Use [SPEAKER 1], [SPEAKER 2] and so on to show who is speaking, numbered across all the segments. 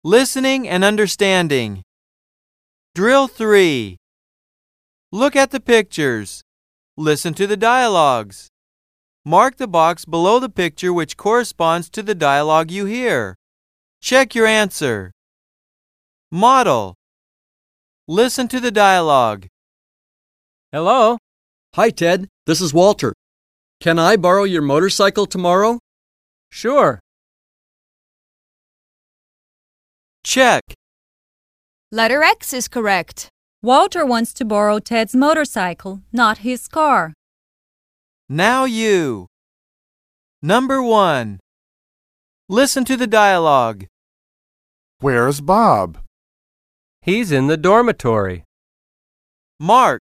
[SPEAKER 1] Listening and understanding. Drill 3. Look at the pictures. Listen to the dialogues. Mark the box below the picture which corresponds to the dialogue you hear. Check your answer. Model. Listen to the dialogue.
[SPEAKER 2] Hello?
[SPEAKER 3] Hi, Ted. This is Walter. Can I borrow your motorcycle tomorrow?
[SPEAKER 2] Sure.
[SPEAKER 1] Check.
[SPEAKER 4] Letter X is correct.
[SPEAKER 5] Walter wants to borrow Ted's motorcycle, not his car.
[SPEAKER 1] Now you. Number 1. Listen to the dialogue.
[SPEAKER 6] Where's Bob?
[SPEAKER 2] He's in the dormitory.
[SPEAKER 1] Mark.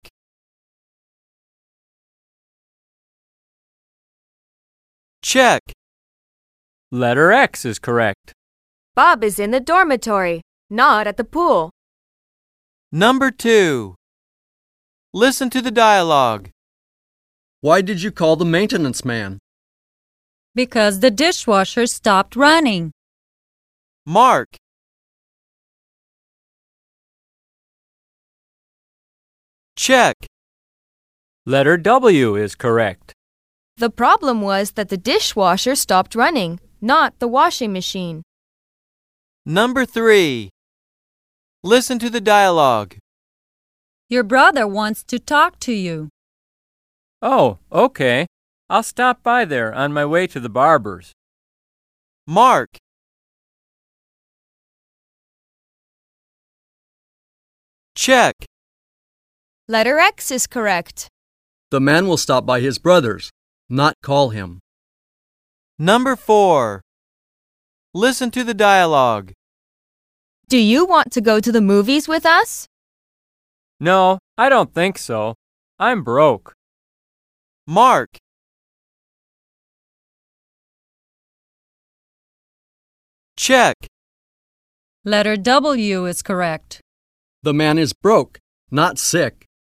[SPEAKER 1] Check.
[SPEAKER 2] Letter X is correct.
[SPEAKER 4] Bob is in the dormitory, not at the pool.
[SPEAKER 1] Number 2. Listen to the dialogue.
[SPEAKER 3] Why did you call the maintenance man?
[SPEAKER 5] Because the dishwasher stopped running.
[SPEAKER 1] Mark. Check.
[SPEAKER 2] Letter W is correct.
[SPEAKER 4] The problem was that the dishwasher stopped running, not the washing machine.
[SPEAKER 1] Number 3. Listen to the dialogue.
[SPEAKER 5] Your brother wants to talk to you.
[SPEAKER 2] Oh, okay. I'll stop by there on my way to the barber's.
[SPEAKER 1] Mark. Check.
[SPEAKER 4] Letter X is correct.
[SPEAKER 3] The man will stop by his brother's, not call him.
[SPEAKER 1] Number 4. Listen to the dialogue.
[SPEAKER 4] Do you want to go to the movies with us?
[SPEAKER 2] No, I don't think so. I'm broke.
[SPEAKER 1] Mark. Check.
[SPEAKER 5] Letter W is correct.
[SPEAKER 3] The man is broke, not sick.